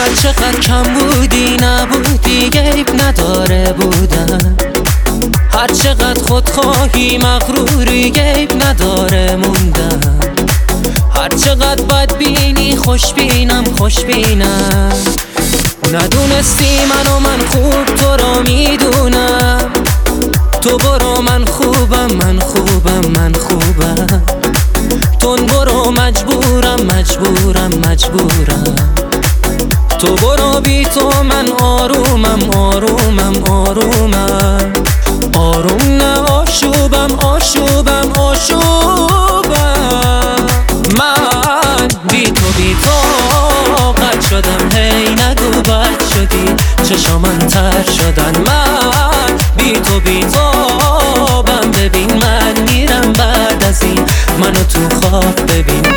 هر چقدر کم بودی نبودی گریب نداره بودن، هر چقدر خودخواهی مغروری گریب نداره موندن، هر چقدر بدبینی خوشبینم خوشبینم. ندونستی من خوب تو رو میدونم، تو برو من خوبم من خوبم من خوبم، تون برو مجبورم مجبورم مجبورم، تو برو بی تو من آرومم آرومم آرومم، آروم نه آشوبم آشوبم آشوبم. من بی تو قد شدم، هی نگو بد شدی چشا من تر شدن. من بی تو بم ببین من میرم بعد از این، منو تو خواب ببین.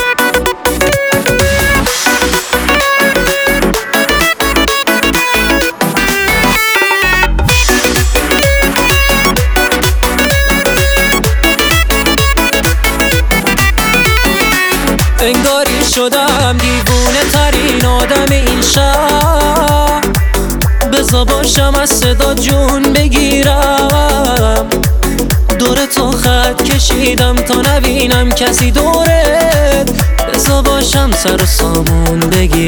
انگاری شدم دیوونه ترین آدم این شهر، بزا باشم از صدا جون بگیرم، دور تو خط کشیدم تا نبینم کسی دورت، بزا باشم سر و سامون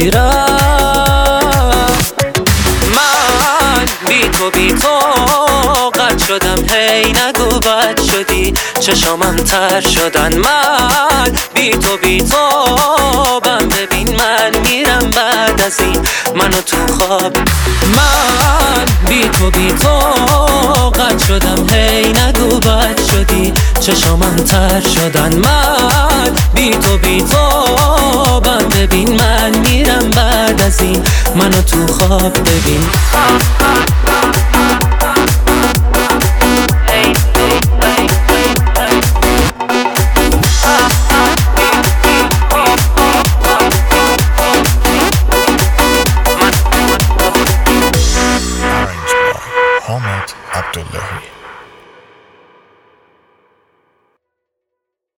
بگیرم. من بی تو قد شدم، هی نگو بد شدی چشامم تر شدن. من بی تو بم ببین من میرم بعد از این، منو تو خواب. من بی تو قد شدم، هی نگو بد شدی چشامم تر شدن. من بی تو بم ببین من میرم بعد از این، منو تو خواب ببین.